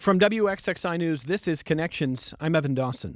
From WXXI News, this is Connections. I'm Evan Dawson.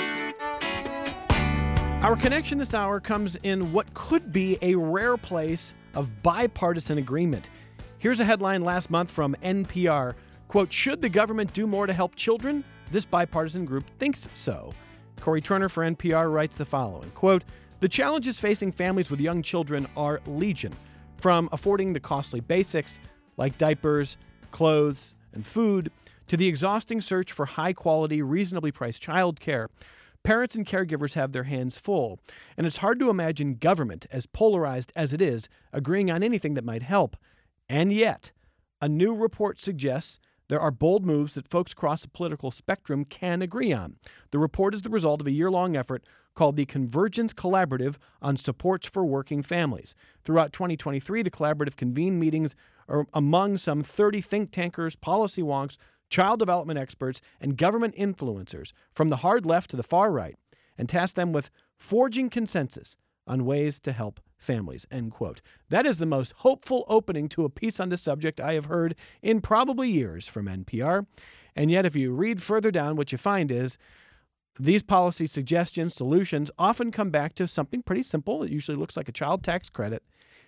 Our connection this hour comes in what could be a rare place of bipartisan agreement. Here's a headline last month from NPR. Quote, should the government do more to help children? This bipartisan group thinks so. Corey Turner for NPR writes the following. Quote, the challenges facing families with young children are legion, from affording the costly basics like diapers, clothes, and food, to the exhausting search for high-quality, reasonably priced childcare. Parents and caregivers have their hands full, and it's hard to imagine government, as polarized as it is, agreeing on anything that might help. And yet, a new report suggests there are bold moves that folks across the political spectrum can agree on. The report is the result of a year-long effort called the Convergence Collaborative on Supports for Working Families. Throughout 2023, the collaborative convened meetings among some 30 think tankers, policy wonks, child development experts, and government influencers from the hard left to the far right, and tasked them with forging consensus on ways to help families, end quote. That is the most hopeful opening to a piece on this subject I have heard in probably years from NPR. And yet, if you read further down, what you find is these policy suggestions, solutions, often come back to something pretty simple. It usually looks like a child tax credit.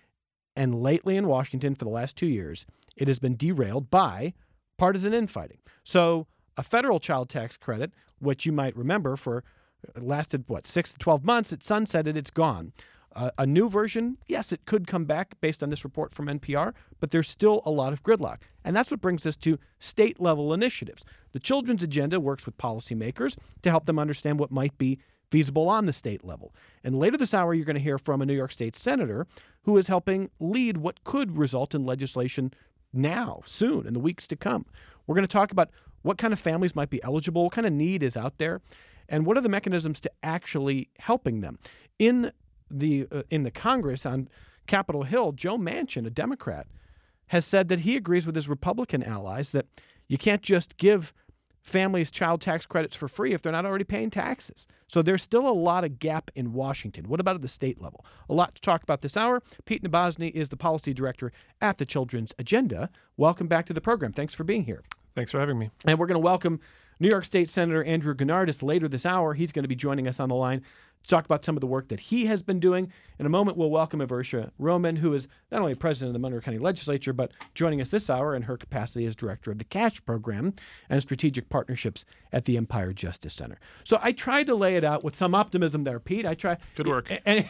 And lately in Washington, for the last 2 years, it has been derailed by partisan infighting. So a federal child tax credit, which you might remember lasted, 6 to 12 months, it sunsetted, it's gone. A new version, yes, it could come back based on this report from NPR, but there's still a lot of gridlock. And that's what brings us to state-level initiatives. The Children's Agenda works with policymakers to help them understand what might be feasible on the state level. And later this hour, you're going to hear from a New York State senator who is helping lead what could result in legislation now, soon, in the weeks to come. We're going to talk about what kind of families might be eligible, what kind of need is out there, and what are the mechanisms to actually helping them. In the Congress on Capitol Hill, Joe Manchin, a Democrat, has said that he agrees with his Republican allies that you can't just give families child tax credits for free if they're not already paying taxes. So there's still a lot of gap in Washington. What about at the state level? A lot to talk about this hour. Pete Nabozny is the policy director at the Children's Agenda. Welcome back to the program. Thanks for being here. Thanks for having me. And we're going to welcome New York State Senator Andrew Gennardis later this hour. He's going to be joining us on the line to talk about some of the work that he has been doing. In a moment, we'll welcome Aversia Roman, who is not only president of the Monroe County Legislature, but joining us this hour in her capacity as director of the CASH program and strategic partnerships at the Empire Justice Center. So I tried to lay it out with some optimism there, Pete. Good work. And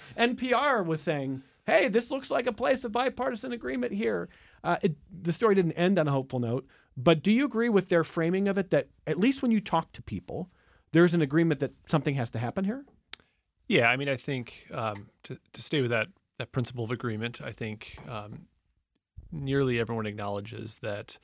NPR was saying, hey, this looks like a place of bipartisan agreement here. The story didn't end on a hopeful note, but do you agree with their framing of it that at least when you talk to people, there's an agreement that something has to happen here? Yeah, I mean, I think to stay with that principle of agreement, I think nearly everyone acknowledges that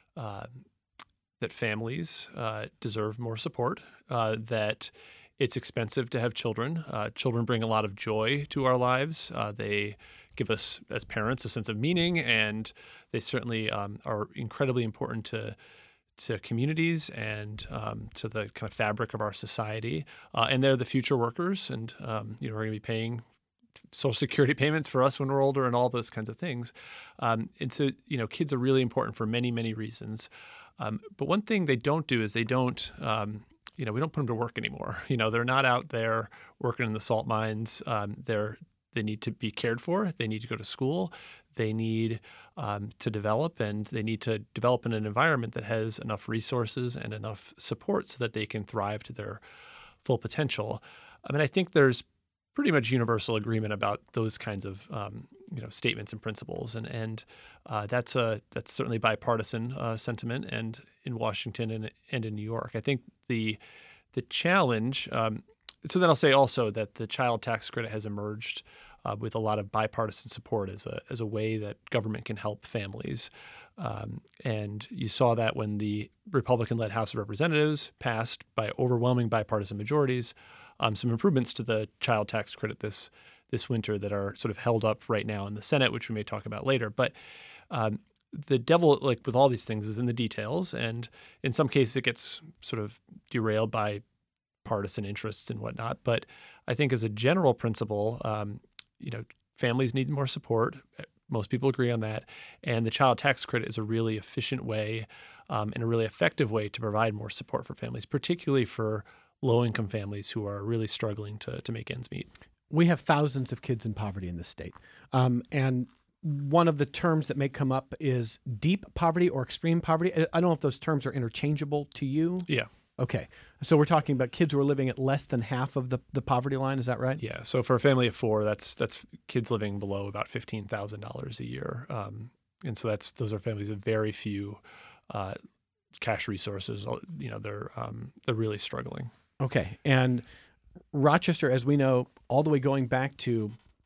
families deserve more support, that it's expensive to have children. Children bring a lot of joy to our lives. They give us, as parents, a sense of meaning, and they certainly are incredibly important to communities and to the kind of fabric of our society. And they're the future workers, and we're going to be paying Social Security payments for us when we're older and all those kinds of things. And so, kids are really important for many, many reasons. But one thing they don't do is we don't put them to work anymore. They're not out there working in the salt mines. They need to be cared for. They need to go to school. They need to develop, and they need to develop in an environment that has enough resources and enough support so that they can thrive to their full potential. I mean, I think there's pretty much universal agreement about those kinds of statements and principles, and that's certainly bipartisan sentiment, and in Washington and in New York. I think the challenge. So then I'll say also that the child tax credit has emerged with a lot of bipartisan support as a way that government can help families. And you saw that when the Republican-led House of Representatives passed by overwhelming bipartisan majorities some improvements to the child tax credit this winter that are sort of held up right now in the Senate, which we may talk about later. But the devil, like with all these things, is in the details. And in some cases, it gets sort of derailed by partisan interests and whatnot. But I think as a general principle, families need more support. Most people agree on that. And the child tax credit is a really efficient way in a really effective way to provide more support for families, particularly for low-income families who are really struggling to make ends meet. We have thousands of kids in poverty in this state. And one of the terms that may come up is deep poverty or extreme poverty. I don't know if those terms are interchangeable to you. Yeah. Okay. So we're talking about kids who are living at less than half of the poverty line. Is that right? Yeah. So for a family of four, that's kids living below about $15,000 a year. And so those are families with very few cash resources. They're really struggling. Okay. And Rochester, as we know, all the way going back to,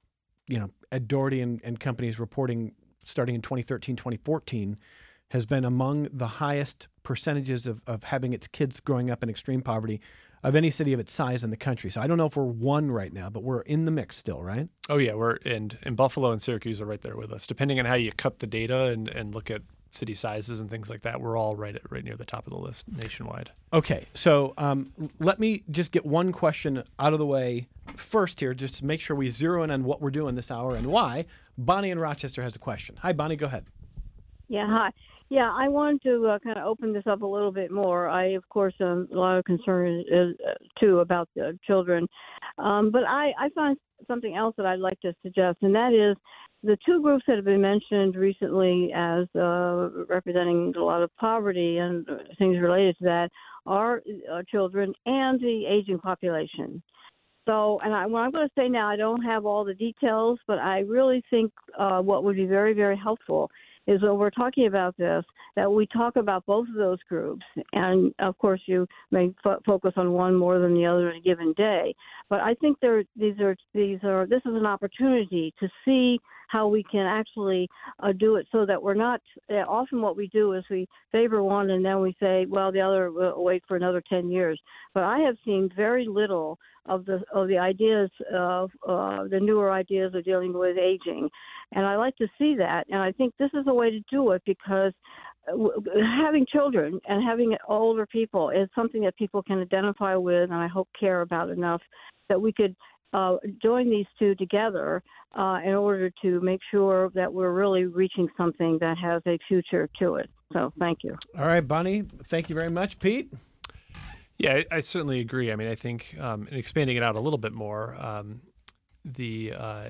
Ed Doherty and companies reporting starting in 2013, 2014, has been among the highest percentages of having its kids growing up in extreme poverty of any city of its size in the country. So I don't know if we're one right now, but we're in the mix still, right? Oh, yeah. We're in Buffalo and Syracuse are right there with us. Depending on how you cut the data and look at city sizes and things like that, we're all right near the top of the list nationwide. Okay, so let me just get one question out of the way first here, just to make sure we zero in on what we're doing this hour and why. Bonnie in Rochester has a question. Hi, Bonnie, go ahead. Yeah, hi. Yeah, I wanted to kind of open this up a little bit more. I, of course, a lot of concern too about the children. But I find something else that I'd like to suggest, and that is the two groups that have been mentioned recently as representing a lot of poverty and things related to that are children and the aging population. So, what I'm going to say now, I don't have all the details, but I really think what would be very, very helpful is when we're talking about this, that we talk about both of those groups. And, of course, you may focus on one more than the other in a given day. But I think this is an opportunity to see how we can actually do it so that we're not often what we do is we favor one and then we say, well, the other will wait for another 10 years. But I have seen very little of the ideas of the newer ideas of dealing with aging. And I like to see that. And I think this is a way to do it because having children and having older people is something that people can identify with and I hope care about enough that we could join these two together in order to make sure that we're really reaching something that has a future to it. So thank you. All right, Bonnie, thank you very much. Pete? Yeah, I certainly agree. I mean, I think in expanding it out a little bit more, the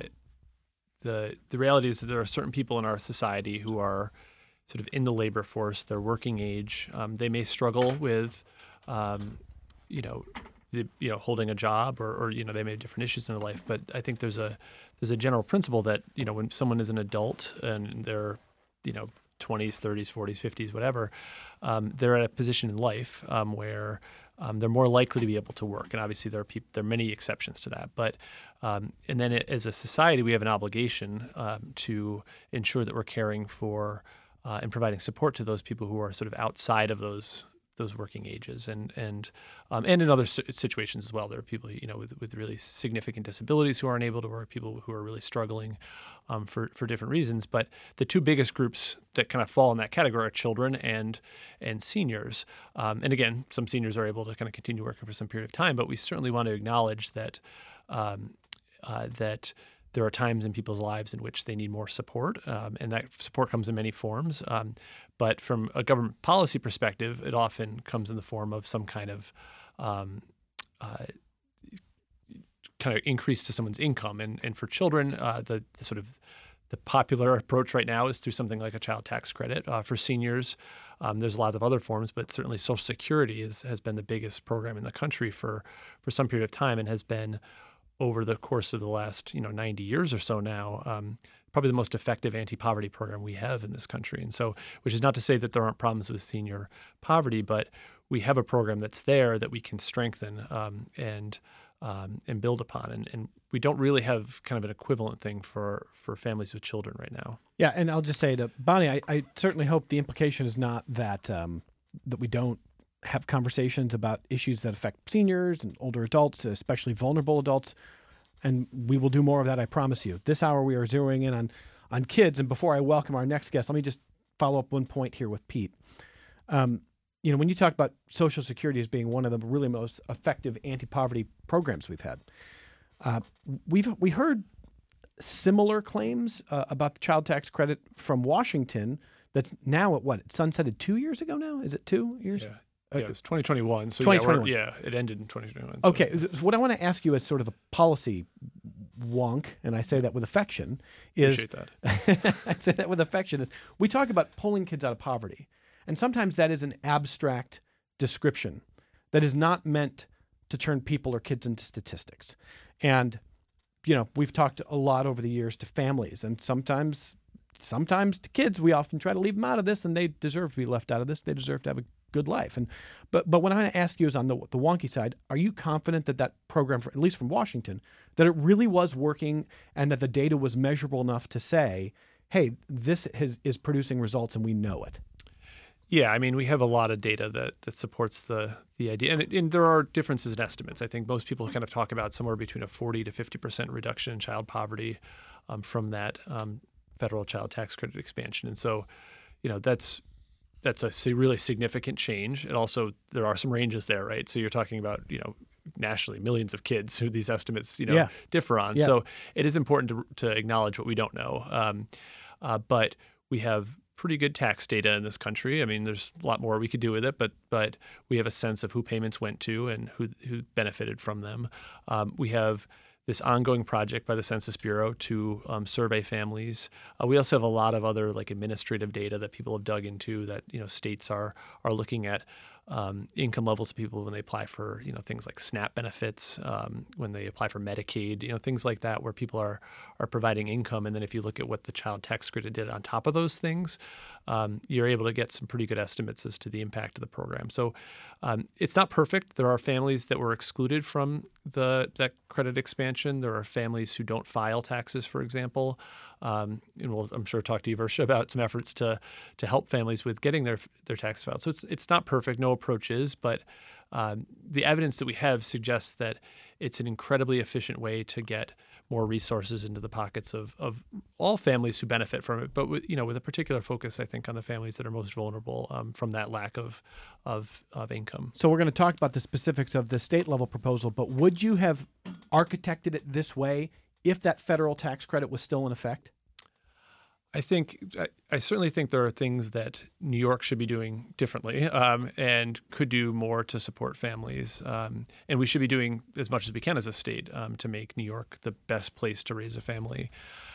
reality is that there are certain people in our society who are sort of in the labor force, they're working age. They may struggle with, holding a job or they may have different issues in their life. But I think there's a general principle that, when someone is an adult and they're, 20s, 30s, 40s, 50s, whatever, they're at a position in life where they're more likely to be able to work. And obviously there are many exceptions to that. But and then as a society, we have an obligation to ensure that we're caring for and providing support to those people who are sort of outside of those working ages, and in other situations as well. There are people with really significant disabilities who aren't able to work, people who are really struggling for different reasons. But the two biggest groups that kind of fall in that category are children and seniors. And again, some seniors are able to kind of continue working for some period of time, but we certainly want to acknowledge that that there are times in people's lives in which they need more support, and that support comes in many forms. But from a government policy perspective, it often comes in the form of some kind of increase to someone's income. And for children, the sort of the popular approach right now is through something like a child tax credit. For seniors, there's a lot of other forms, but certainly Social Security has been the biggest program in the country for some period of time and has been over the course of the last 90 years or so now, probably the most effective anti-poverty program we have in this country. And so, which is not to say that there aren't problems with senior poverty, but we have a program that's there that we can strengthen and build upon. And we don't really have kind of an equivalent thing for families with children right now. Yeah, and I'll just say to Bonnie, I certainly hope the implication is not that that we don't have conversations about issues that affect seniors and older adults, especially vulnerable adults. And we will do more of that, I promise you. This hour we are zeroing in on kids. And before I welcome our next guest, let me just follow up one point here with Pete. When you talk about Social Security as being one of the really most effective anti-poverty programs we've had, we heard similar claims about the child tax credit from Washington that's now at what? It sunsetted 2 years ago now? Is it 2 years? Yeah. Yeah, it was 2021. So 2021. it ended in 2021. So. Okay. So what I want to ask you as sort of a policy wonk, and I say that with affection, is Appreciate that. I say that with affection is we talk about pulling kids out of poverty, and sometimes that is an abstract description that is not meant to turn people or kids into statistics. And we've talked a lot over the years to families, and sometimes to kids, we often try to leave them out of this, and they deserve to be left out of this. They deserve to have a good life. And but what I'm going to ask you is on the wonky side, are you confident that program, at least from Washington, that it really was working and that the data was measurable enough to say, hey, this is producing results and we know it? Yeah, I mean, we have a lot of data that supports the idea. And there are differences in estimates. I think most people kind of talk about somewhere between a 40 to 50% reduction in child poverty from that federal child tax credit expansion. And so, that's a really significant change. And also, there are some ranges there, right? So you're talking about, nationally, millions of kids who these estimates, differ on. Yeah. So it is important to acknowledge what we don't know. But we have pretty good tax data in this country. I mean, there's a lot more we could do with it, but we have a sense of who payments went to and who benefited from them. We have this ongoing project by the Census Bureau to survey families. We also have a lot of other administrative data that people have dug into that states are looking at income levels of people when they apply for things like SNAP benefits, when they apply for Medicaid, things like that where people are providing income. And then if you look at what the child tax credit did on top of those things, you're able to get some pretty good estimates as to the impact of the program. So it's not perfect. There are families that were excluded from that credit expansion. There are families who don't file taxes, for example. And we'll, I'm sure, talk to you, Versha, about some efforts to help families with getting their tax filed. So it's not perfect. No approach is, but the evidence that we have suggests that it's an incredibly efficient way to get more resources into the pockets of all families who benefit from it, but with a particular focus, I think, on the families that are most vulnerable from that lack of income. So we're going to talk about the specifics of the state level proposal, but would you have architected it this way if that federal tax credit was still in effect? I certainly think there are things that New York should be doing differently and could do more to support families. And we should be doing as much as we can as a state to make New York the best place to raise a family.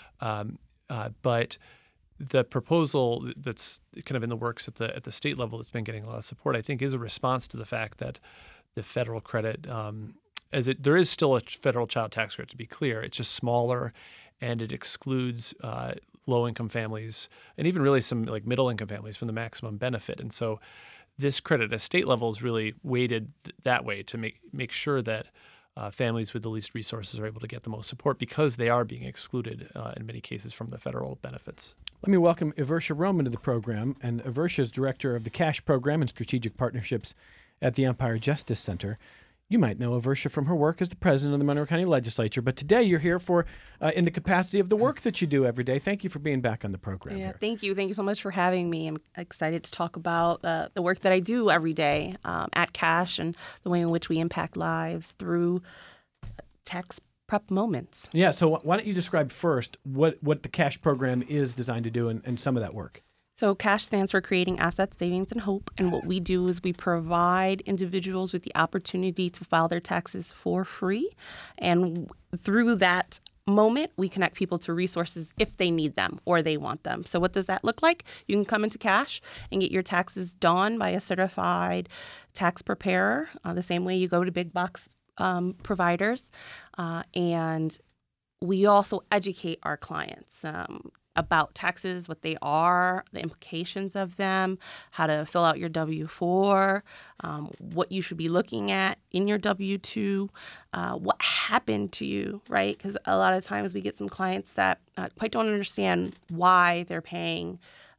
But the proposal that's kind of in the works at the state level that's been getting a lot of support, I think, is a response to the fact that the federal credit, there is still a federal child tax credit, to be clear. It's just smaller, and it excludes low-income families and even really some middle-income families from the maximum benefit. And so this credit at state level is really weighted that way to make sure that families with the least resources are able to get the most support because they are being excluded in many cases from the federal benefits. Let me welcome Eversha Roman to the program. And Eversha is director of the CASH program and strategic partnerships at the Empire Justice Center. You might know Eversha from her work as the president of the Monroe County Legislature, but today you're here for in the capacity of the work that you do every day. Thank you for being back on the program. Yeah, here. Thank you. Thank you so much for having me. I'm excited to talk about the work that I do every day at CASH and the way in which we impact lives through tax prep moments. Yeah, so why don't you describe first what the CASH program is designed to do and some of that work? So CASH stands for Creating Assets, Savings, and Hope. And what we do is we provide individuals with the opportunity to file their taxes for free. And through that moment, we connect people to resources if they need them or they want them. So what does that look like? You can come into CASH and get your taxes done by a certified tax preparer, the same way you go to big box providers. And we also educate our clients about taxes, what they are, the implications of them, how to fill out your W-4, what you should be looking at in your W-2, what happened to you, right? Because a lot of times we get some clients that quite don't understand why they're paying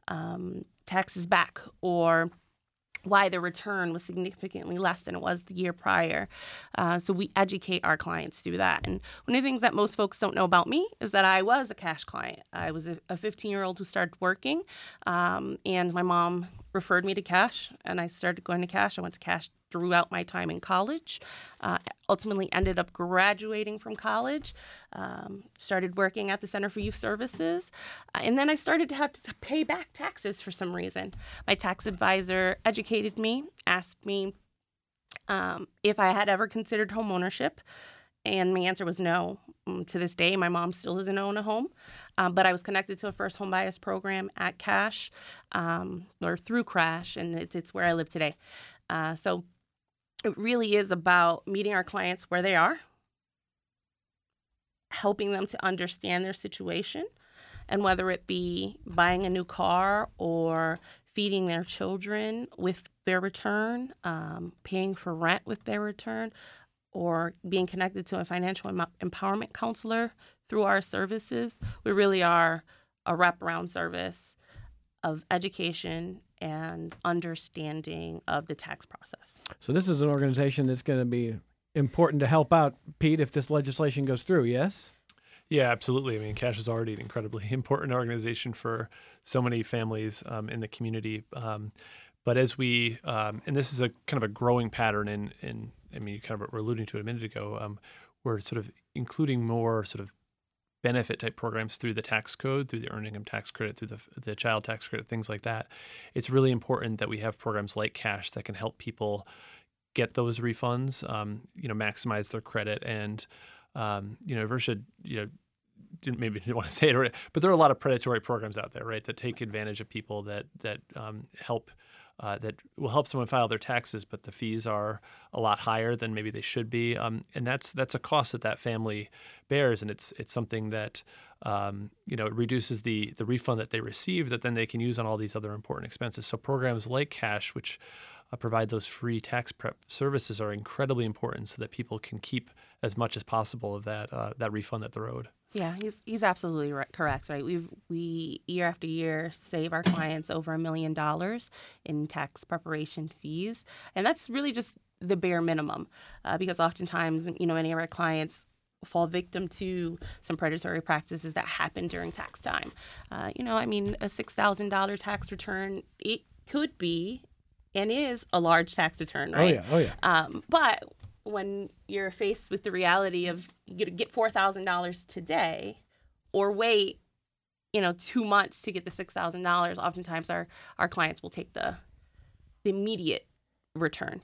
taxes back or why the return was significantly less than it was the year prior. So we educate our clients through that. And one of the things that most folks don't know about me is that I was a CASH client. I was a 15-year-old who started working, and my mom referred me to Cash, and I started going to Cash. I went to Cash throughout my time in college. Ultimately ended up graduating from college, started working at the Center for Youth Services, and then I started to have to pay back taxes for some reason. My tax advisor educated me, asked me if I had ever considered home ownership, and my answer was no. To this day, my mom still doesn't own a home, but I was connected to a first home buyers program at Cash or through Crash, and it's where I live today. So it really is about meeting our clients where they are, helping them to understand their situation, and whether it be buying a new car or feeding their children with their return, paying for rent with their return, or being connected to a financial empowerment counselor through our services. We really are a wraparound service of education and understanding of the tax process. So this is an organization that's going to be important to help out, Pete, if this legislation goes through, yes? Yeah, absolutely. I mean, Cash is already an incredibly important organization for so many families in the community. But as we, and this is a kind of a growing pattern in I mean, you kind of were alluding to it a minute ago, we're sort of including more sort of benefit type programs through the tax code, through the earned income tax credit, through the child tax credit, things like that. It's really important that we have programs like Cash that can help people get those refunds, maximize their credit. And, Versha, didn't want to say it, but there are a lot of predatory programs out there, right, that take advantage of people that help that will help someone file their taxes, but the fees are a lot higher than maybe they should be, and that's a cost that family bears, and it's something that it reduces the refund that they receive that then they can use on all these other important expenses. So programs like Cash, which provide those free tax prep services, are incredibly important so that people can keep as much as possible of that refund that they're owed. Yeah, he's absolutely correct, right? We year after year save our clients over $1 million in tax preparation fees, and that's really just the bare minimum, because oftentimes, many of our clients fall victim to some predatory practices that happen during tax time. A $6,000 tax return, it could be and is a large tax return, right? Oh yeah. But when you're faced with the reality of you get $4,000 today or wait, 2 months to get the $6,000, oftentimes our clients will take the immediate return.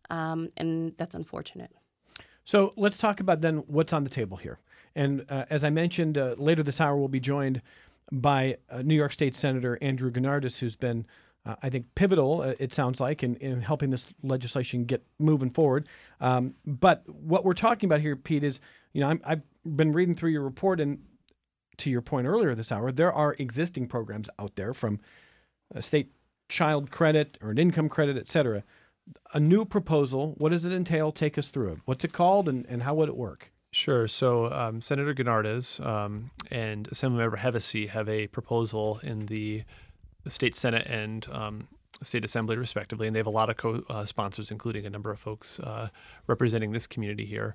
And that's unfortunate. So let's talk about then what's on the table here. And as I mentioned, later this hour we'll be joined by New York State Senator Andrew Gennardis, who's been I think pivotal, it sounds like, in helping this legislation get moving forward. But what we're talking about here, Pete, is, I've been reading through your report, and to your point earlier this hour, there are existing programs out there from state child credit, earned income credit, et cetera. A new proposal, what does it entail? Take us through it. What's it called, and how would it work? Sure. So Senator Gennardis and Assemblymember Hevesi have a proposal in the State Senate and State Assembly, respectively, and they have a lot of co-sponsors, including a number of folks representing this community here.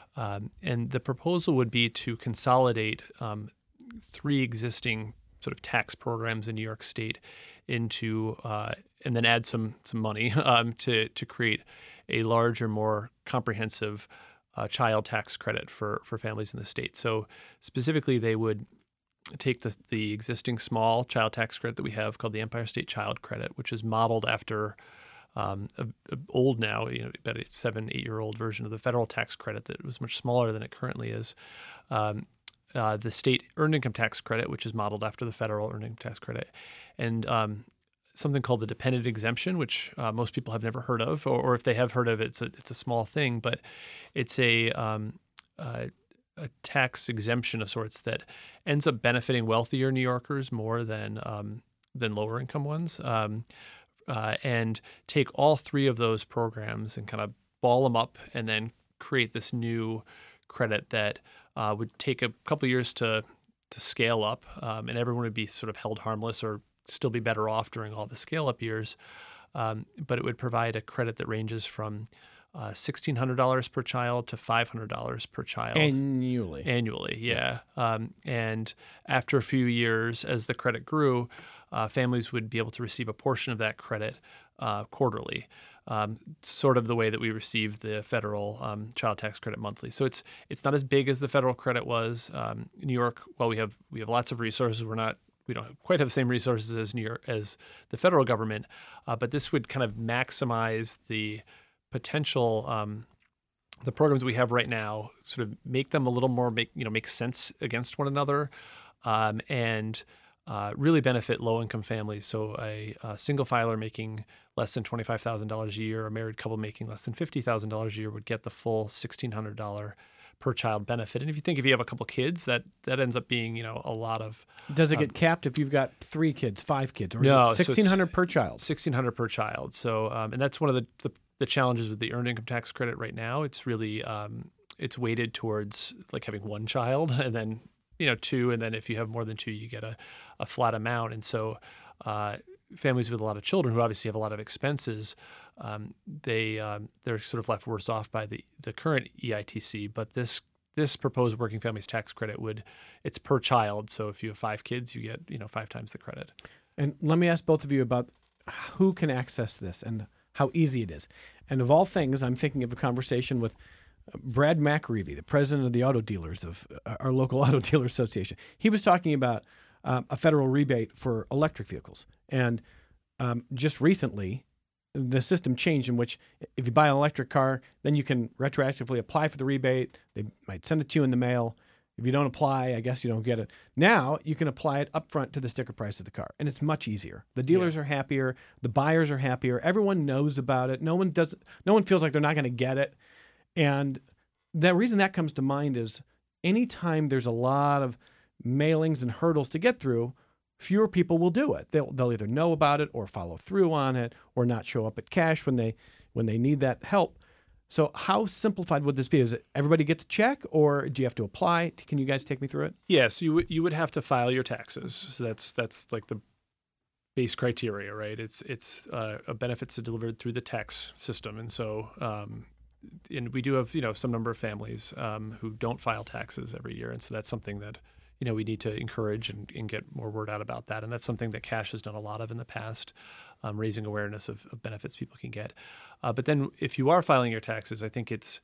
And the proposal would be to consolidate 3 existing sort of tax programs in New York State into, and then add some money to create a larger, more comprehensive child tax credit for families in the state. So specifically, they would take the existing small child tax credit that we have called the Empire State Child Credit, which is modeled after a old now, about a 7-8-year-old version of the federal tax credit that was much smaller than it currently is. The state earned income tax credit, which is modeled after the federal earned income tax credit, and something called the dependent exemption, which most people have never heard of, or if they have heard of it, it's a small thing, but it's a tax exemption of sorts that ends up benefiting wealthier New Yorkers more than lower income ones, and take all 3 of those programs and kind of ball them up and then create this new credit that would take a couple of years to scale up, and everyone would be sort of held harmless or still be better off during all the scale up years. But it would provide a credit that ranges from $1,600 per child to $500 per child. Annually, yeah. And after a few years, as the credit grew, families would be able to receive a portion of that credit quarterly, sort of the way that we receive the federal child tax credit monthly. So it's not as big as the federal credit was. In New York, while we have lots of resources, we don't quite have the same resources as New York as the federal government, but this would kind of maximize the potential, the programs we have right now, sort of make them a little more make sense against one another, and really benefit low-income families. So a single filer making less than $25,000 a year, a married couple making less than $50,000 a year would get the full $1,600 per child benefit. And if you have a couple kids, that ends up being a lot of. Does it get capped if you've got 3 kids, 5 kids, or no, is it $1,600 per child? $1,600 per child. So and that's one of the challenges with the earned income tax credit right now. It's really it's weighted towards like having 1 child and then 2, and then if you have more than 2, you get a flat amount. And so families with a lot of children who obviously have a lot of expenses, they're sort of left worse off by the current EITC. But this proposed working families tax credit it's per child. So if you have 5 kids, you get 5 times the credit. And let me ask both of you about who can access this and how easy it is. And of all things, I'm thinking of a conversation with Brad McAreevy, the president of the auto dealers of our local auto dealer association. He was talking about a federal rebate for electric vehicles. And just recently, the system changed in which if you buy an electric car, then you can retroactively apply for the rebate. They might send it to you in the mail. If you don't apply, I guess you don't get it. Now you can apply it upfront to the sticker price of the car, and it's much easier. The dealers are happier. The buyers are happier. Everyone knows about it. No one feels like they're not going to get it. And the reason that comes to mind is anytime there's a lot of mailings and hurdles to get through, fewer people will do it. They'll either know about it or follow through on it or not show up at cash when they need that help. So how simplified would this be? Is it everybody gets a check, or do you have to apply? Can you guys take me through it? Yes, you would have to file your taxes. So that's like the base criteria, right? It's a benefits delivered through the tax system, and so and we do have some number of families who don't file taxes every year, and so that's something that we need to encourage and get more word out about that. And that's something that Cash has done a lot of in the past, raising awareness of benefits people can get. But then if you are filing your taxes, I think it's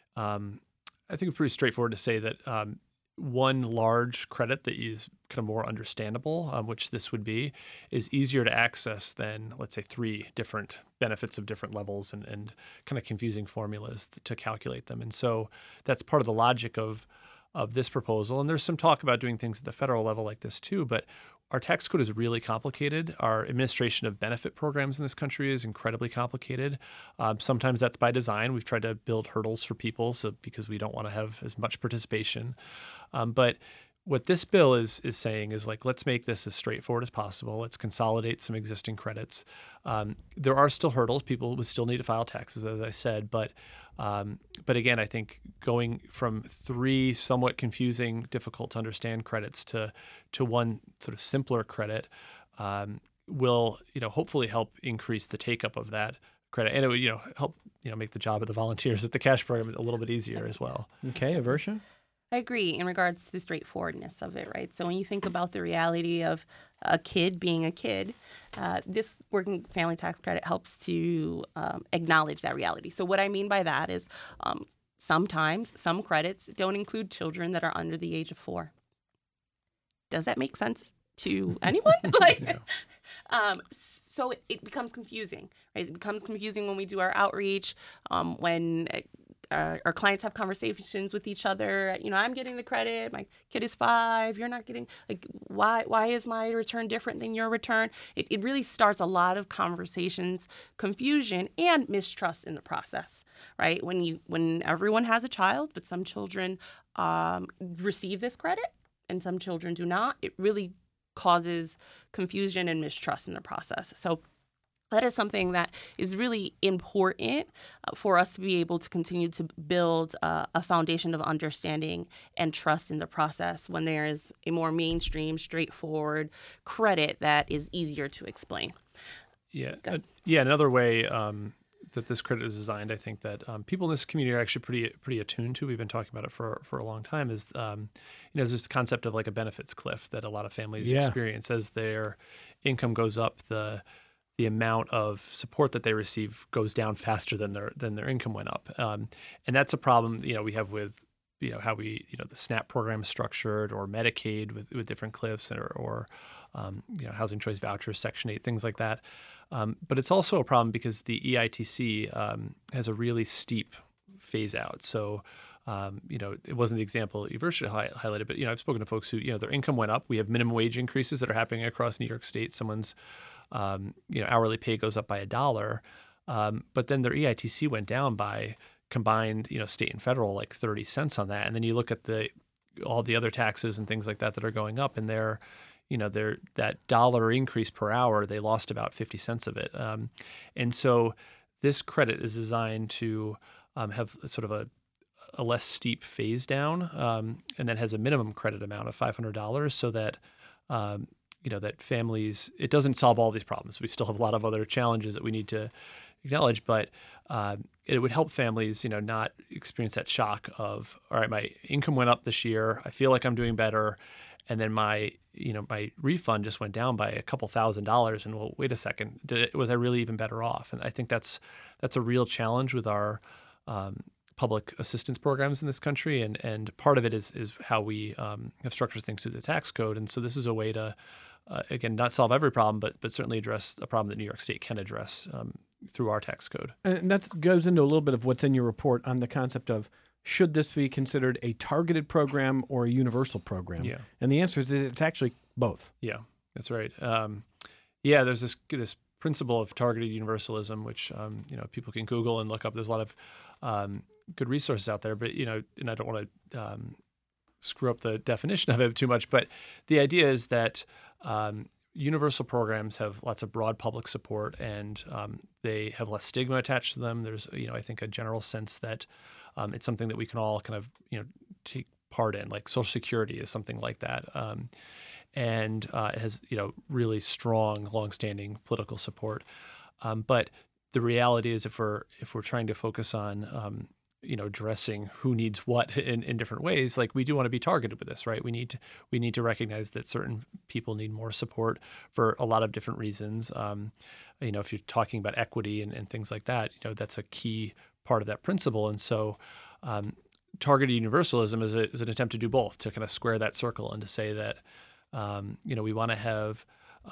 pretty straightforward to say that one large credit that is kind of more understandable, which this would be, is easier to access than, let's say, 3 different benefits of different levels and kind of confusing formulas to calculate them. And so that's part of the logic of this proposal. And there's some talk about doing things at the federal level like this too, but our tax code is really complicated. Our administration of benefit programs in this country is incredibly complicated. Sometimes that's by design. We've tried to build hurdles for people because we don't want to have as much participation. But what this bill is saying is like, let's make this as straightforward as possible. Let's consolidate some existing credits. There are still hurdles. People would still need to file taxes, as I said, but again, I think going from 3 somewhat confusing, difficult to understand credits to one sort of simpler credit will hopefully help increase the take up of that credit, and it would help make the job of the volunteers at the Cash program a little bit easier as well. Okay, Aversha? I agree in regards to the straightforwardness of it, right? So when you think about the reality of a kid being a kid, this working family tax credit helps to acknowledge that reality. So what I mean by that is sometimes some credits don't include children that are under the age of 4. Does that make sense to anyone? So it becomes confusing, right? It becomes confusing when we do our outreach, when our clients have conversations with each other. I'm getting the credit. My kid is 5. You're not getting, why is my return different than your return? It really starts a lot of conversations, confusion, and mistrust in the process, right? When everyone has a child, but some children receive this credit and some children do not, it really causes confusion and mistrust in the process. So that is something that is really important for us to be able to continue to build a foundation of understanding and trust in the process when there is a more mainstream, straightforward credit that is easier to explain. Yeah. Another way this credit is designed, I think that people in this community are actually pretty attuned to. We've been talking about it for a long time. Is there's this concept of like a benefits cliff that a lot of families experience as their income goes up. The amount of support that they receive goes down faster than their income went up, and that's a problem we have with how the SNAP program is structured, or Medicaid with different cliffs, or housing choice vouchers, Section 8, things like that. But it's also a problem because the EITC has a really steep phase out. So, it wasn't the example Iversha highlighted, but I've spoken to folks who their income went up. We have minimum wage increases that are happening across New York State. Someone's hourly pay goes up by $1, but then their EITC went down by combined, state and federal, like 30 cents on that. And then you look at all the other taxes and things like that are going up, and that $1 increase per hour, they lost about 50 cents of it. And so this credit is designed to have sort of a less steep phase down, and then has a minimum credit amount of $500, so that that families, it doesn't solve all these problems. We still have a lot of other challenges that we need to acknowledge, but it would help families, not experience that shock of, all right, my income went up this year, I feel like I'm doing better, and then my refund just went down by a couple $1,000s, and well, wait a second, was I really even better off? And I think that's a real challenge with our public assistance programs in this country, and part of it is how we have structured things through the tax code. And so this is a way to, again, not solve every problem, but certainly address a problem that New York State can address through our tax code. And that goes into a little bit of what's in your report on the concept of, should this be considered a targeted program or a universal program? Yeah. And the answer is it's actually both. Yeah, that's right. There's this principle of targeted universalism, which people can Google and look up. There's a lot of good resources out there, but and I don't want to screw up the definition of it too much. But the idea is that universal programs have lots of broad public support, and they have less stigma attached to them. There's I think a general sense that it's something that we can all kind of take part in, like Social Security is something like that. And it has really strong, longstanding political support. But the reality is, if we're trying to focus on addressing who needs what in different ways, like, we do want to be targeted with this, right? We need to recognize that certain people need more support for a lot of different reasons. If you're talking about equity and things like that, that's a key part of that principle. And so targeted universalism is an attempt to do both, to kind of square that circle and to say that we want to have,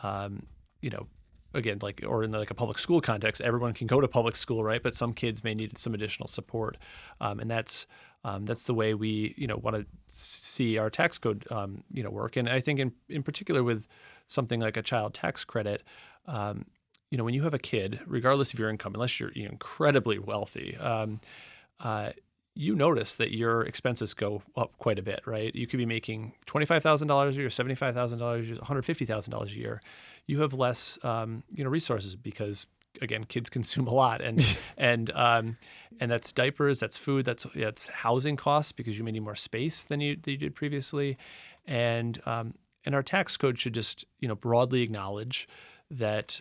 again, like, or in like a public school context, everyone can go to public school, right? But some kids may need some additional support, and that's the way we want to see our tax code work. And I think in particular with something like a child tax credit, when you have a kid, regardless of your income, unless you're incredibly wealthy, you notice that your expenses go up quite a bit, right? You could be making $25,000 a year, $75,000 a year, $150,000 a year. You have less, resources because, again, kids consume a lot, and that's diapers, that's food, that's housing costs because you may need more space than you did previously, and our tax code should just broadly acknowledge that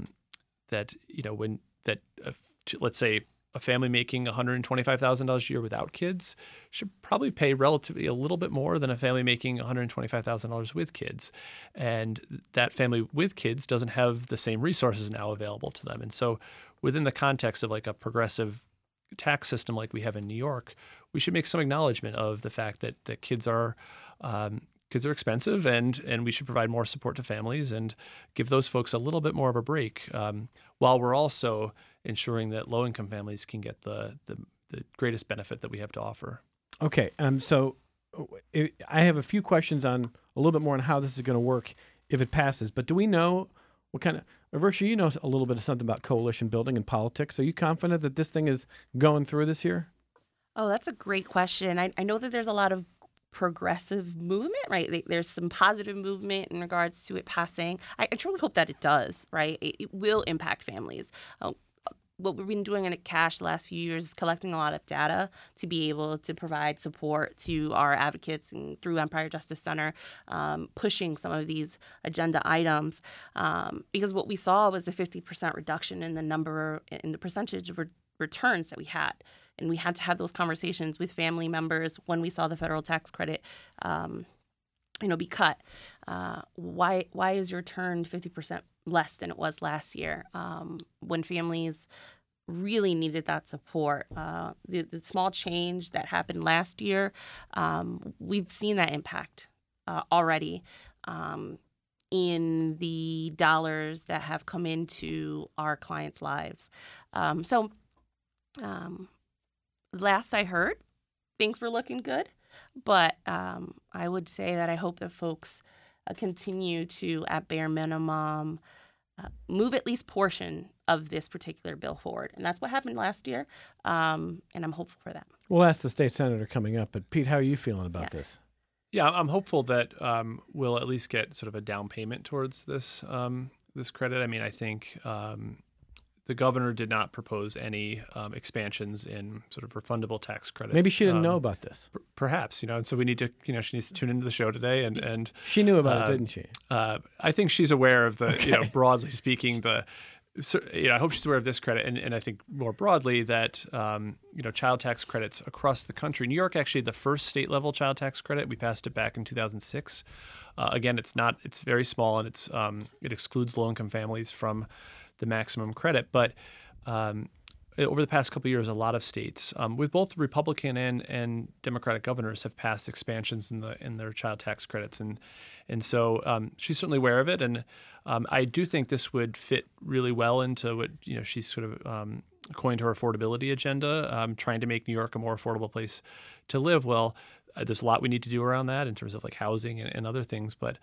let's say a family making $125,000 a year without kids should probably pay relatively a little bit more than a family making $125,000 with kids. And that family with kids doesn't have the same resources now available to them. And so within the context of like a progressive tax system like we have in New York, we should make some acknowledgement of the fact that kids are expensive, and we should provide more support to families and give those folks a little bit more of a break, while we're also ensuring that low-income families can get the greatest benefit that we have to offer. Okay, so I have a few questions on a little bit more on how this is going to work if it passes. But do we know what kind of, Iversha, you know a little bit of something about coalition building and politics. Are you confident that this thing is going through this year? Oh, that's a great question. I know that there's a lot of progressive movement, right? There's some positive movement in regards to it passing. I truly hope that it does, right? It will impact families. what we've been doing in Cash the last few years is collecting a lot of data to be able to provide support to our advocates and through Empire Justice Center, pushing some of these agenda items. Because what we saw was a 50% reduction in the percentage of returns that we had. And we had to have those conversations with family members when we saw the federal tax credit be cut. Why is your return 50% less than it was last year when families really needed that support? The small change that happened last year, we've seen that impact already in the dollars that have come into our clients' lives. Last I heard, things were looking good. But I would say that I hope that folks continue to, at bare minimum, move at least portion of this particular bill forward. And that's what happened last year, and I'm hopeful for that. We'll ask the state senator coming up. But, Pete, how are you feeling about this? Yeah, I'm hopeful that we'll at least get sort of a down payment towards this credit. I mean, I think the governor did not propose any expansions in sort of refundable tax credits. Maybe she didn't know about this. Perhaps, and so we need to, she needs to tune into the show today. And she knew about it, didn't she? I think she's aware of the, broadly speaking, I hope she's aware of this credit. And I think more broadly that, child tax credits across the country. New York actually had the first state level child tax credit. We passed it back in 2006. Again, it's very small and it excludes low income families from the maximum credit. But over the past couple of years, a lot of states, with both Republican and Democratic governors, have passed expansions in their child tax credits, and so she's certainly aware of it. And I do think this would fit really well into what she's sort of coined her affordability agenda, trying to make New York a more affordable place to live. Well, there's a lot we need to do around that in terms of like housing and other things, but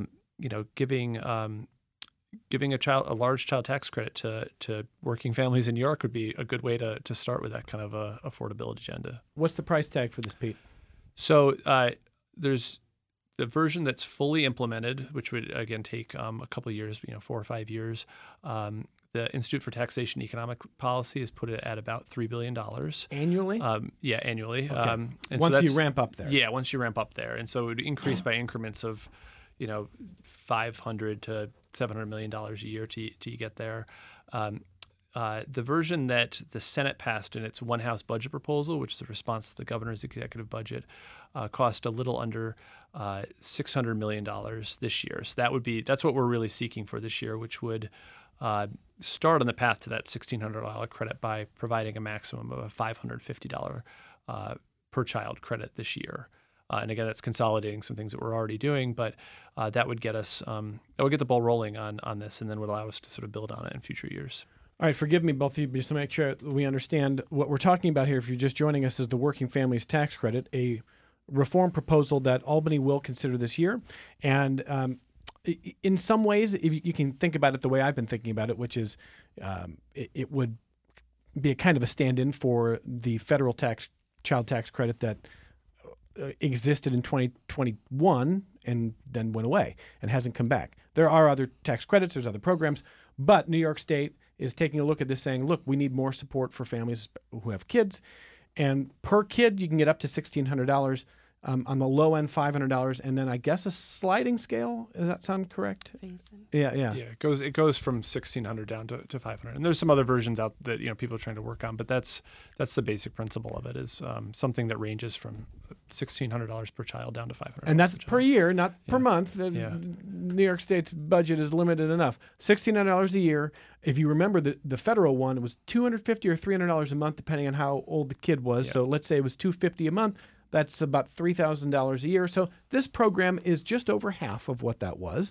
giving a large child tax credit to working families in New York would be a good way to start with that kind of a affordability agenda. What's the price tag for this, Pete? So there's the version that's fully implemented, which would again take a couple of years, 4 or 5 years. The Institute for Taxation and Economic Policy has put it at about $3 billion annually. Yeah, annually. Okay. And once so you ramp up there. Yeah, once you ramp up there, and so it would increase by increments of $500 to $700 million a year to get there. The version that the Senate passed in its one House budget proposal, which is a response to the governor's executive budget, cost a little under $600 million this year. So that's what we're really seeking for this year, which would start on the path to that $1,600 credit by providing a maximum of a $550 per child credit this year. And again, that's consolidating some things that we're already doing, but that would get us, that would get the ball rolling on this, and then would allow us to sort of build on it in future years. All right, forgive me, both of you, just to make sure we understand what we're talking about here. If you're just joining us, is the Working Families Tax Credit, a reform proposal that Albany will consider this year. And in some ways, if you can think about it the way I've been thinking about it, which is it would be a kind of a stand-in for the federal child tax credit that existed in 2021 and then went away and hasn't come back. There are other tax credits, there's other programs, but New York State is taking a look at this saying, look, we need more support for families who have kids. And per kid, you can get up to $1,600. On the low end, $500, and then I guess a sliding scale. Does that sound correct? Yeah. Yeah, it goes from $1,600 down to $500, and there's some other versions out that people are trying to work on, but that's the basic principle of it. Is something that ranges from $1,600 per child down to $500. And that's per year, not per month. New York State's budget is limited enough. $1,600 a year. If you remember the federal one, it was $250 or $300 a month, depending on how old the kid was. Yeah. So let's say it was $250 a month. That's about $3,000 a year. So this program is just over half of what that was,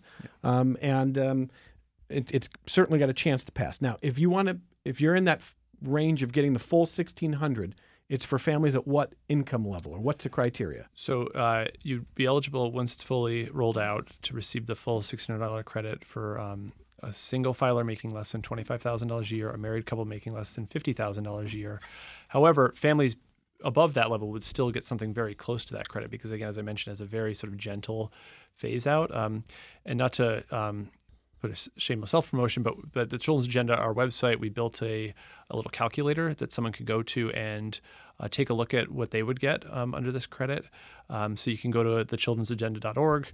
it's certainly got a chance to pass. Now, if you're in that range of getting the full $1,600, it's for families at what income level, or what's the criteria? So you'd be eligible once it's fully rolled out to receive the full $1,600 credit for a single filer making less than $25,000 a year, a married couple making less than $50,000 a year. However, families above that level would still get something very close to that credit because, again, as I mentioned, has a very sort of gentle phase out. And not to put a shameless self-promotion, but the Children's Agenda, our website, we built a little calculator that someone could go to and take a look at what they would get under this credit. So you can go to thechildrensagenda.org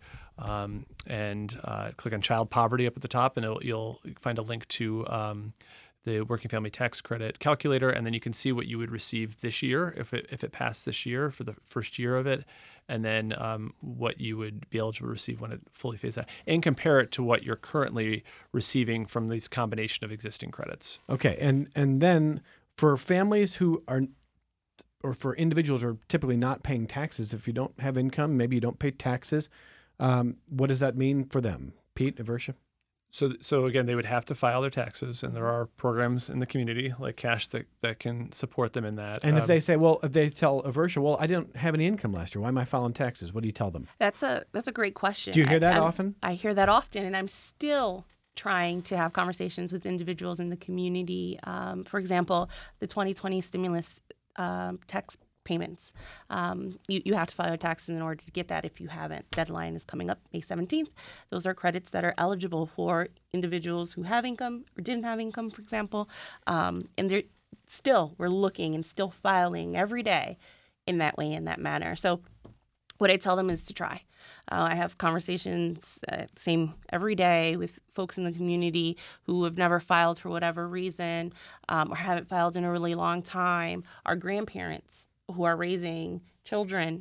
and click on child poverty up at the top, and you'll find a link to the Working Family Tax Credit calculator, and then you can see what you would receive this year if it passed this year for the first year of it, and then what you would be eligible to receive when it fully phases out, and compare it to what you're currently receiving from this combination of existing credits. Okay, and then for families who are, or for individuals who are typically not paying taxes, if you don't have income, maybe you don't pay taxes, what does that mean for them? Pete, Aversha? So again, they would have to file their taxes, and there are programs in the community like Cash that can support them in that. And if they say, well, if they tell Aversha, well, I didn't have any income last year, why am I filing taxes? What do you tell them? That's a great question. Do you hear that often? I hear that often, and I'm still trying to have conversations with individuals in the community. For example, the 2020 stimulus tax payments. You have to file your taxes in order to get that if you haven't. Deadline is coming up May 17th. Those are credits that are eligible for individuals who have income or didn't have income, for example. And we're looking and still filing every day in that way, in that manner. So what I tell them is to try. I have conversations, same every day, with folks in the community who have never filed for whatever reason, or haven't filed in a really long time. Our grandparents who are raising children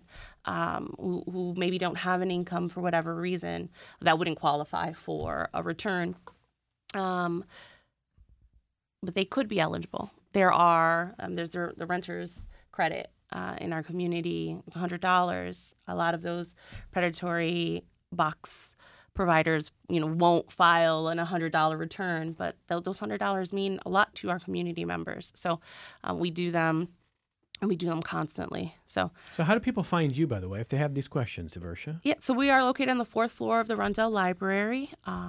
who maybe don't have an income for whatever reason that wouldn't qualify for a return. But they could be eligible. There's the renter's credit in our community. It's $100. A lot of those predatory box providers, won't file an $100 return, but those $100 mean a lot to our community members. So we do them. And we do them constantly. So how do people find you, by the way, if they have these questions, Aversha? Yeah, so we are located on the 4th floor of the Rundell Library,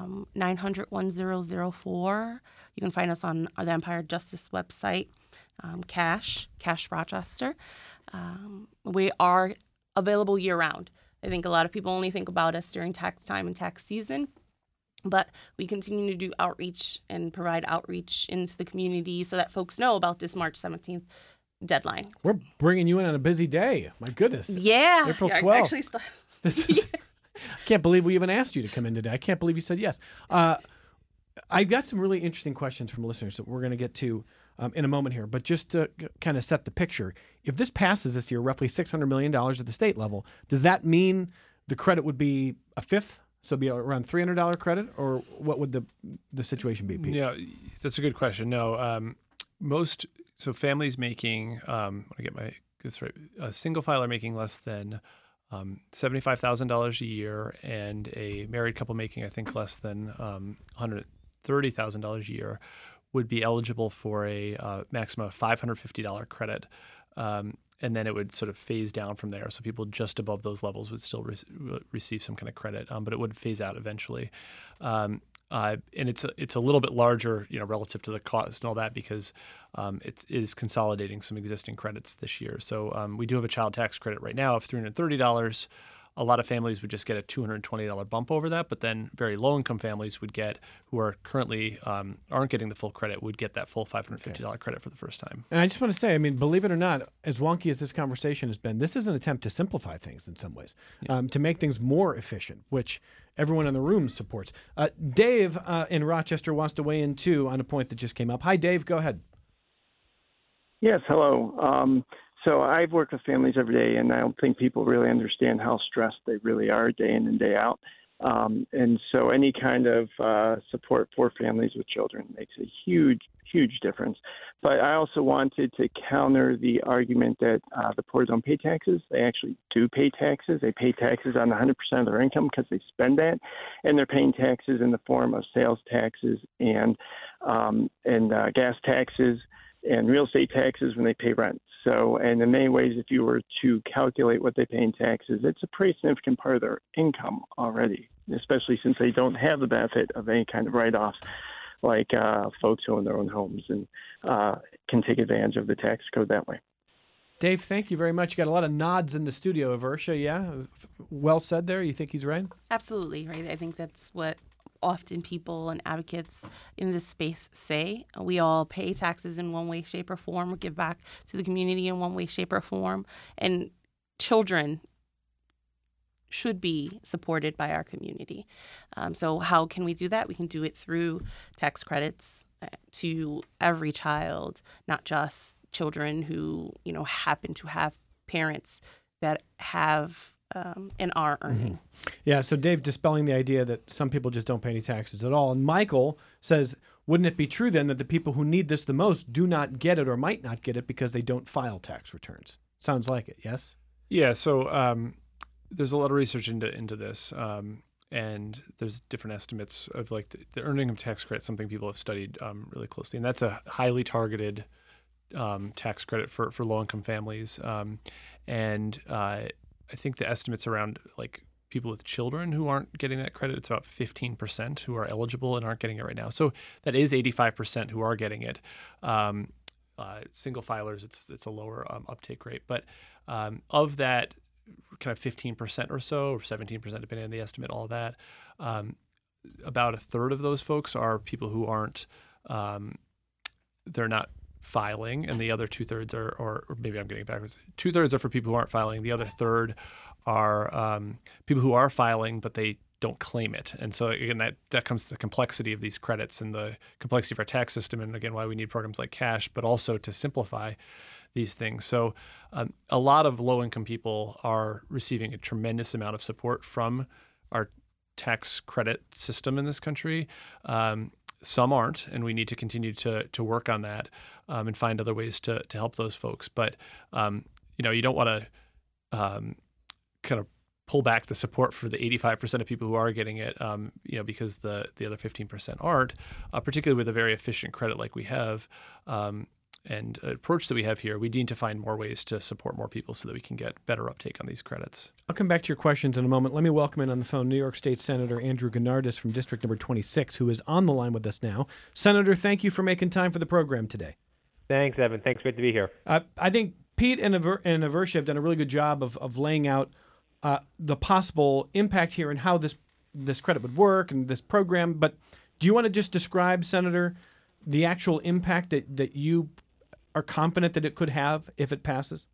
900-1004. You can find us on the Empire Justice website, Cash Rochester. We are available year-round. I think a lot of people only think about us during tax time and tax season. But we continue to do outreach and provide outreach into the community so that folks know about this March 17th deadline. We're bringing you in on a busy day. My goodness. Yeah. April 12th. Actually, I can't believe we even asked you to come in today. I can't believe you said yes. I've got some really interesting questions from listeners that we're going to get to in a moment here. But just to kind of set the picture, if this passes this year, roughly $600 million at the state level, does that mean the credit would be a fifth? So it'd be around $300 credit? Or what would the situation be, Pete? Yeah, that's a good question. No, So families making, a single filer making less than $75,000 a year, and a married couple making, I think, less than $130,000 a year would be eligible for a maximum of $550 credit. And then it would sort of phase down from there. So people just above those levels would still receive some kind of credit, but it would phase out eventually. And it's a little bit larger, relative to the cost and all that, because it is consolidating some existing credits this year. So we do have a child tax credit right now of $330. A lot of families would just get a $220 bump over that, but then very low-income families who are currently aren't getting the full credit, would get that full $550 credit for the first time. And I just want to say, believe it or not, as wonky as this conversation has been, this is an attempt to simplify things in some ways, to make things more efficient, which everyone in the room supports. Dave in Rochester wants to weigh in, too, on a point that just came up. Hi, Dave. Go ahead. Yes, hello. So I've worked with families every day, and I don't think people really understand how stressed they really are day in and day out. And so any kind of support for families with children makes a huge, huge difference. But I also wanted to counter the argument that the poor don't pay taxes. They actually do pay taxes. They pay taxes on 100% of their income because they spend that, and they're paying taxes in the form of sales taxes and gas taxes and real estate taxes when they pay rent. So, and in many ways, if you were to calculate what they pay in taxes, it's a pretty significant part of their income already, especially since they don't have the benefit of any kind of write-offs like folks who own their own homes and can take advantage of the tax code that way. Dave, thank you very much. You got a lot of nods in the studio, Aversha. Yeah, well said there. You think he's right? Absolutely right. I think that's what often people and advocates in this space say. We all pay taxes in one way, shape, or form, or give back to the community in one way, shape, or form. And children should be supported by our community. So how can we do that? We can do it through tax credits to every child, not just children who, happen to have parents that have and are earning. Yeah, so Dave dispelling the idea that some people just don't pay any taxes at all. And Michael says, wouldn't it be true then that the people who need this the most do not get it or might not get it because they don't file tax returns? Sounds like it, yes? Yeah, so there's a lot of research into this, and there's different estimates of like the earning of tax credit, something people have studied really closely, and that's a highly targeted tax credit for low-income families, and I think the estimates around like people with children who aren't getting that credit, it's about 15% who are eligible and aren't getting it right now. So that is 85% who are getting it. Single filers, it's a lower uptake rate, but of that kind of 15% or so, or 17%, depending on the estimate, all of that, about a third of those folks are people who aren't, they're not filing, and the other 2/3 are, or maybe I'm getting backwards. 2/3 are for people who aren't filing. The other third are people who are filing, but they don't claim it. And so again, that comes to the complexity of these credits and the complexity of our tax system, and again, why we need programs like cash, but also to simplify these things. So a lot of low-income people are receiving a tremendous amount of support from our tax credit system in this country. Some aren't, and we need to continue to work on that and find other ways to help those folks. But you don't want to kind of pull back the support for the 85% of people who are getting it, because the other 15% aren't, particularly with a very efficient credit like we have. And approach that we have here, we need to find more ways to support more people so that we can get better uptake on these credits. I'll come back to your questions in a moment. Let me welcome in on the phone New York State Senator Andrew Gennardis from District Number 26, who is on the line with us now. Senator, thank you for making time for the program today. Thanks, Evan. Thanks. Great to be here. I think Pete and Avershi have done a really good job of laying out the possible impact here and how this credit would work and this program. But do you want to just describe, Senator, the actual impact that you are confident that it could have if it passes?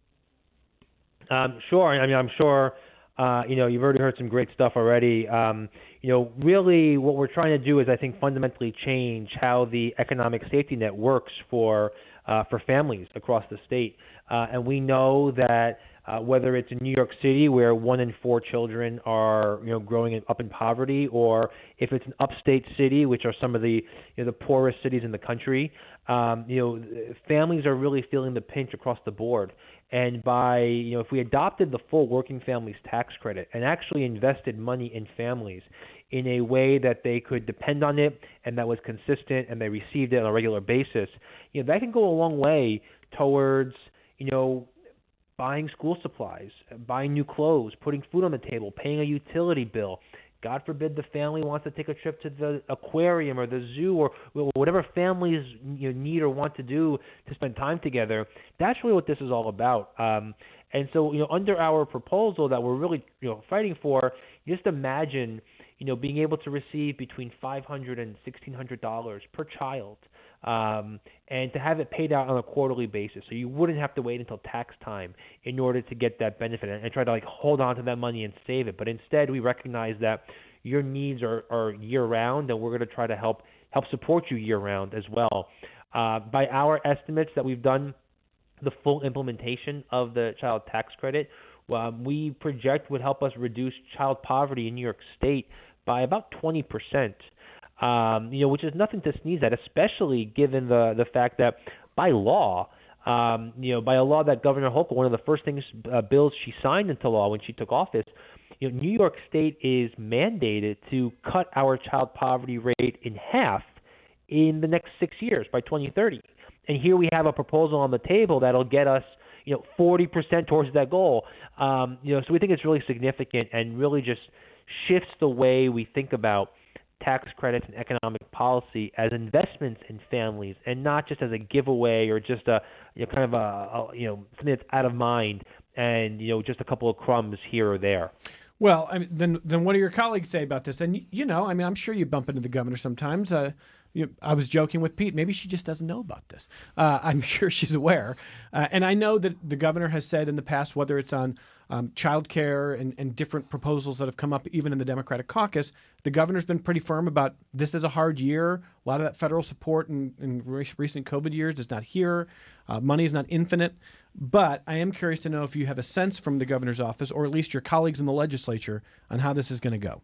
Sure. I mean, I'm sure, you've already heard some great stuff already. Really what we're trying to do is, I think, fundamentally change how the economic safety net works for families across the state. And we know that whether it's in New York City, where 1 in 4 children are, growing up in poverty, or if it's an upstate city, which are some of the poorest cities in the country, families are really feeling the pinch across the board. And by, if we adopted the full working families tax credit and actually invested money in families in a way that they could depend on it and that was consistent and they received it on a regular basis, that can go a long way towards, buying school supplies, buying new clothes, putting food on the table, paying a utility bill. God forbid the family wants to take a trip to the aquarium or the zoo or whatever families need or want to do to spend time together. That's really what this is all about. And so, under our proposal that we're really, fighting for, just imagine, being able to receive between $500 and $1,600 per child, and to have it paid out on a quarterly basis. So you wouldn't have to wait until tax time in order to get that benefit and try to hold on to that money and save it. But instead, we recognize that your needs are year round, and we're going to try to help support you year round as well. By our estimates that we've done, the full implementation of the child tax credit, we project would help us reduce child poverty in New York State by about 20%. Which is nothing to sneeze at, especially given the fact that by law, by a law that Governor Hochul, one of the first bills she signed into law when she took office, New York State is mandated to cut our child poverty rate in half in the next 6 years by 2030. And here we have a proposal on the table that'll get us 40% towards that goal. So we think it's really significant and really just shifts the way we think about tax credits and economic policy as investments in families, and not just as a giveaway or just a kind of something that's out of mind and just a couple of crumbs here or there. Well, I mean, then what do your colleagues say about this? And I'm sure you bump into the governor sometimes. I was joking with Pete. Maybe she just doesn't know about this. I'm sure she's aware. And I know that the governor has said in the past, whether it's on child care and different proposals that have come up even in the Democratic caucus, the governor's been pretty firm about this is a hard year. A lot of that federal support in recent COVID years is not here. Money is not infinite. But I am curious to know if you have a sense from the governor's office, or at least your colleagues in the legislature, on how this is going to go.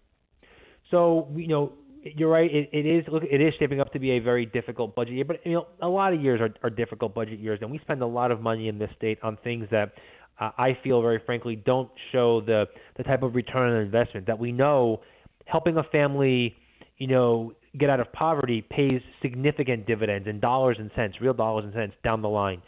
So, you're right. It is shaping up to be a very difficult budget year. But a lot of years are difficult budget years, and we spend a lot of money in this state on things that I feel, very frankly, don't show the type of return on investment that we know helping a family, get out of poverty pays significant dividends in dollars and cents, real dollars and cents down the line.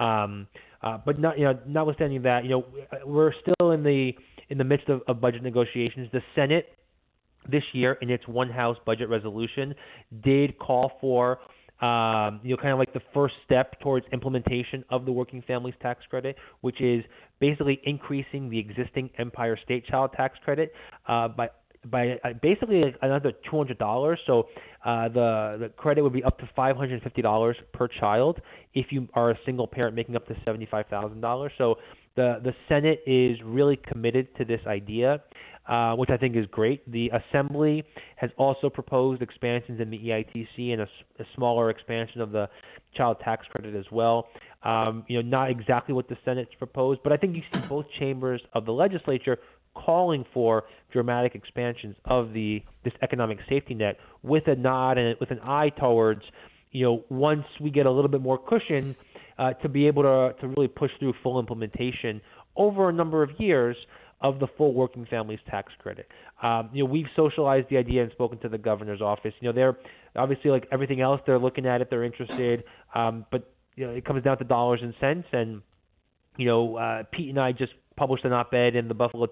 But notwithstanding that, we're still in the midst of budget negotiations. The Senate this year, in its one House budget resolution, did call for kind of like the first step towards implementation of the Working Families Tax Credit, which is basically increasing the existing Empire State Child Tax Credit by basically another $200. So the credit would be up to $550 per child if you are a single parent making up to $75,000. So the Senate is really committed to this idea, which I think is great. The Assembly has also proposed expansions in the EITC and a smaller expansion of the child tax credit as well. Not exactly what the Senate's proposed, but I think you see both chambers of the legislature calling for dramatic expansions of this economic safety net, with a nod and with an eye towards, once we get a little bit more cushion, to be able to really push through full implementation over a number of years of the full Working Families Tax Credit. We've socialized the idea and spoken to the governor's office. They're obviously, like everything else, they're looking at it, they're interested, but it comes down to dollars and cents. And Pete and I just published an op-ed in the Buffalo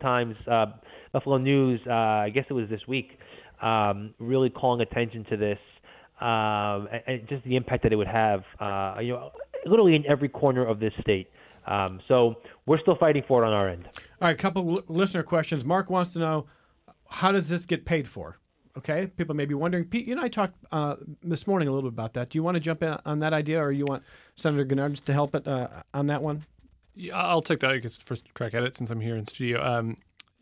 News, I guess it was this week, really calling attention to this and just the impact that it would have, literally in every corner of this state. So we're still fighting for it on our end. All right, a couple listener questions. Mark wants to know, how does this get paid for? Okay, people may be wondering. Pete, you and I talked this morning a little bit about that. Do you want to jump in on that idea, or you want Senator Gennardz to help it on that one? Yeah, I'll take that, I guess, first crack at it since I'm here in studio.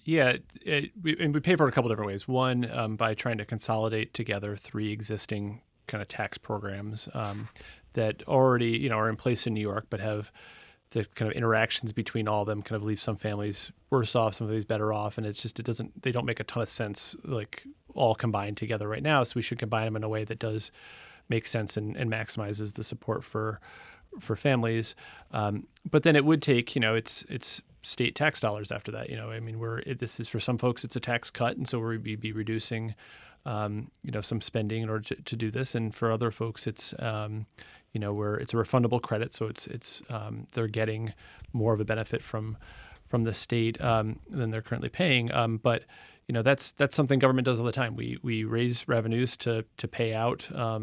We pay for it a couple different ways. One, by trying to consolidate together three existing kind of tax programs that already are in place in New York, but have the kind of interactions between all of them kind of leave some families worse off, some families better off, and they don't make a ton of sense, like all combined together right now. So we should combine them in a way that does make sense and maximizes the support for families. But then it would take, it's state tax dollars after that. This is, for some folks, it's a tax cut, and so we'd be reducing, some spending in order to do this. And for other folks, it's, where it's a refundable credit, so it's they're getting more of a benefit from the state than they're currently paying. But that's something government does all the time. We raise revenues to pay out,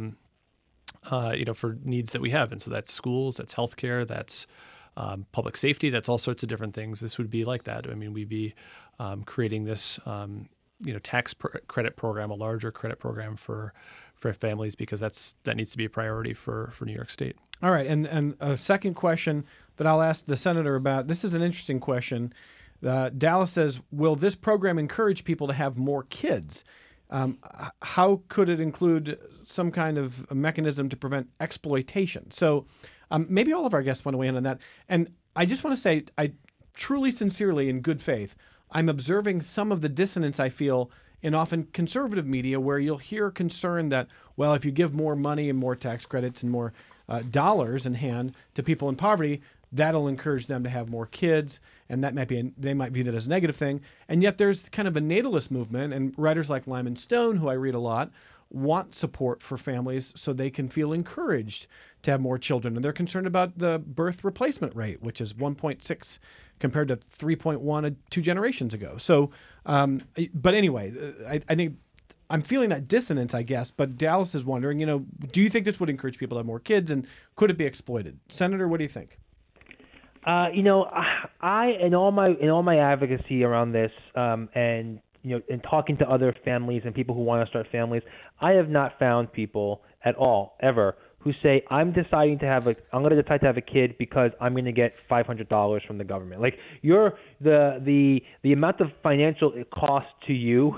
for needs that we have, and so that's schools, that's healthcare, that's public safety, that's all sorts of different things. This would be like that. We'd be creating this tax credit program, a larger credit program for families, because that needs to be a priority for New York State. All right, and a second question that I'll ask the senator about. This is an interesting question. Dallas says, will this program encourage people to have more kids? How could it include some kind of a mechanism to prevent exploitation? So maybe all of our guests want to weigh in on that. And I just want to say, I truly, sincerely, in good faith, I'm observing some of the dissonance I feel in often conservative media, where you'll hear concern that, well, if you give more money and more tax credits and more dollars in hand to people in poverty, that'll encourage them to have more kids, and that they might view that as a negative thing. And yet there's kind of a natalist movement, and writers like Lyman Stone, who I read a lot, want support for families so they can feel encouraged to have more children. And they're concerned about the birth replacement rate, which is 1.6 compared to 3.1 2 generations ago. So, but anyway, I think I'm feeling that dissonance, I guess. But Dallas is wondering, do you think this would encourage people to have more kids, and could it be exploited? Senator, what do you think? I in all my advocacy around this, and in talking to other families and people who want to start families, I have not found people at all ever who say I'm going to decide to have a kid because I'm going to get $500 from the government. Like the amount of financial cost to you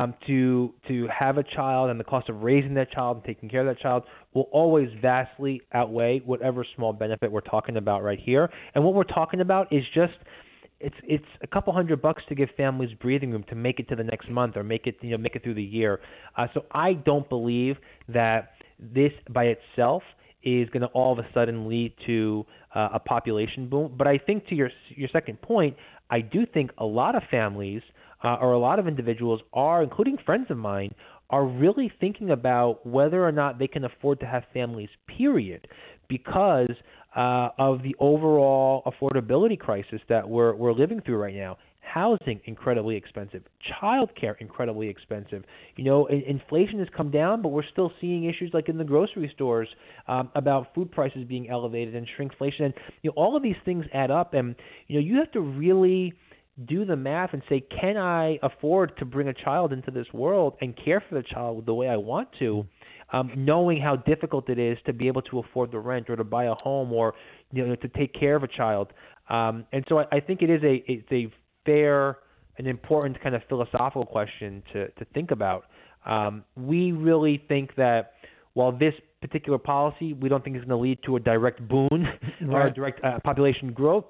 to have a child and the cost of raising that child and taking care of that child will always vastly outweigh whatever small benefit we're talking about right here. And what we're talking about is just it's a couple $100 to give families breathing room to make it to the next month or make it through the year. So I don't believe that this by itself is going to all of a sudden lead to a population boom. But I think to your second point, I do think a lot of families or a lot of individuals are, including friends of mine, are really thinking about whether or not they can afford to have families, period, because of the overall affordability crisis that we're living through right now. Housing, incredibly expensive. Childcare, incredibly expensive. Inflation has come down, but we're still seeing issues like in the grocery stores about food prices being elevated and shrinkflation. And all of these things add up, and you have to really do the math and say, can I afford to bring a child into this world and care for the child the way I want to, knowing how difficult it is to be able to afford the rent or to buy a home or to take care of a child. And so I think it's a fair and important kind of philosophical question to think about. We really think that while this particular policy we don't think is going to lead to a direct boon or a direct population growth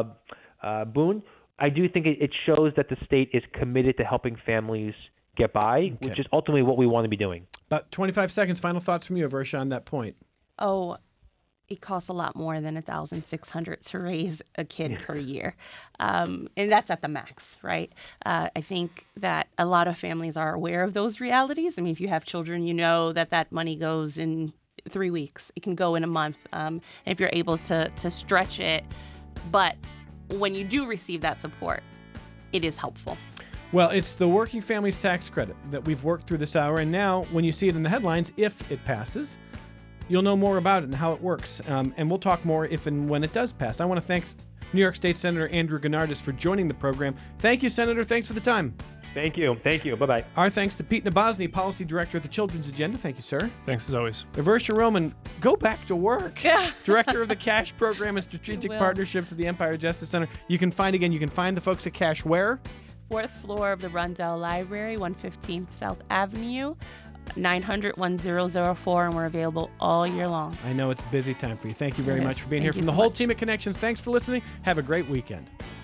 boon, I do think it shows that the state is committed to helping families get by, which is ultimately what we want to be doing. About 25 seconds. Final thoughts from you, Aversha, on that point. Oh, it costs a lot more than $1,600 to raise a kid per year. And that's at the max, right? I think that a lot of families are aware of those realities. I mean, if you have children, you know that money goes in 3 weeks. It can go in a month if you're able to stretch it. But when you do receive that support, it is helpful. Well, it's the Working Families Tax Credit that we've worked through this hour. And now when you see it in the headlines, if it passes, you'll know more about it and how it works. And we'll talk more if and when it does pass. I want to thank New York State Senator Andrew Gennardis for joining the program. Thank you, Senator. Thanks for the time. Thank you. Bye-bye. Our thanks to Pete Nabozny, Policy Director at the Children's Agenda. Thank you, sir. Thanks as always. Aversha Roman, go back to work. Director of the CASH Program and Strategic Partnerships at the Empire Justice Center. You can find the folks at CASH where? 4th floor of the Rundell Library, 115th South Avenue, 900-1004, and we're available all year long. I know it's a busy time for you. Thank you very much for being here. From the whole team at Connections, thanks for listening. Have a great weekend.